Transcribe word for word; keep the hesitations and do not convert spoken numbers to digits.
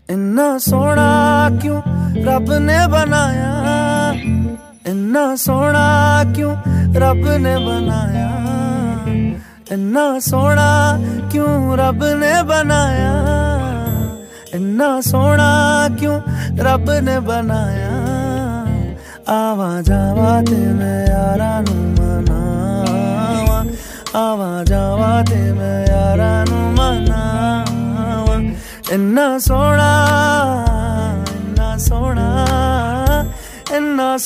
इन्ना सोना क्यों रब ने बनाया, इन्ना सोना क्यों रब ने बनाया, इन्ना सोना क्यों रब ने बनाया, इन्ना सोना क्यों रब ने बनाया। आवा जावा ते मैं यारा नू मनावा, आवा जावा ते मैं यारा नू मनावा। इन्ना सोना, इन्ना सोना, इन्ना